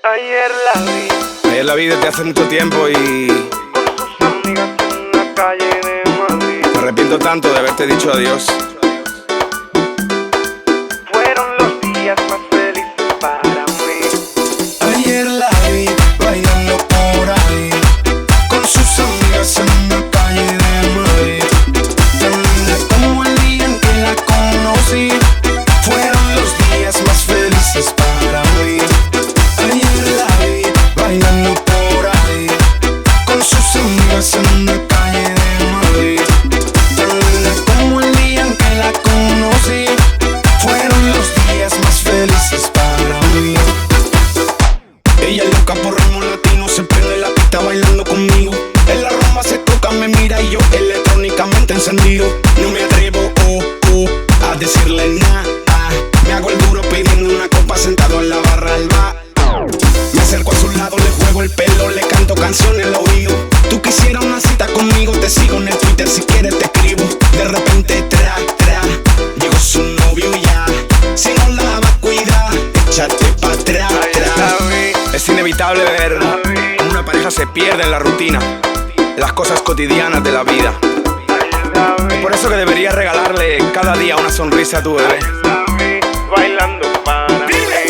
Ayer la vi Ayer la vi desde hace mucho tiempo y con sus amigas en la calle de Madrid. me arrepiento tanto de haberte dicho adiós. Fueron los días más felices para mí. Ayer la vi bailando por ahí con sus amigas en la calle de Madrid. Tan linda como el día en que la conocí. Fueron los días más felices para mí. Ayer la vi bailando por ahí con sus amigas en la calle de Madrid. Tan linda como el día en que la conocí. Fueron los días más felices para mí. Ella es loca por ritmo latino, se prende la pista bailando conmigo. En la rumba se toca, me mira y yo electrónicamente encendido. No me atrevo, a decirle nada. Me hago el duro pidiendo una copa sentado en la barra del bar. Me acerco a su lado, le juego el pelo, le canto canciones al oído. Tú quisieras una cita conmigo, te sigo en el Twitter, si quieres te escribo. De repente, llegó su novio ya. Si no la vas a cuidar, échate pa' atrás. Es inevitable ver cómo una pareja se pierde en la rutina, las cosas cotidianas de la vida. Es por eso que deberías regalarle cada día una sonrisa a tu bebé. Bailando para mí.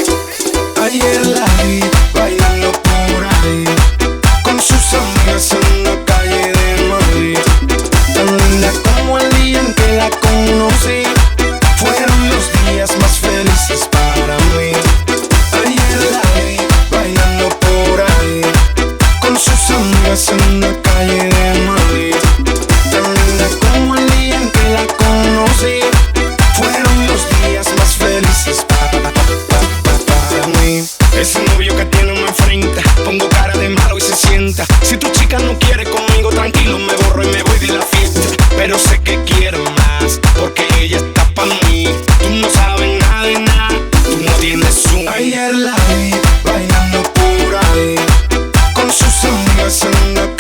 Ayer la vi bailando por ahí con sus amigas en la calle de Madrid. Tan linda como el día en que la conocí. Fueron los días más felices para mí. Ayer la vi bailando por ahí con sus amigas en la calle de Madrid. Tan linda como el día en que la conocí. Fueron los días más felices para mí. Ese novio que tiene me enfrenta, pongo cara de malo y se sienta. Si tu chica no quiere conmigo, tranquilo, me borro y me voy de la fiesta. Pero sé que quiero más, porque ella está pa' mí. Tú no sabes nada de nada, tú no tienes un. Ayer la vi bailando por ahí con sus amigas en la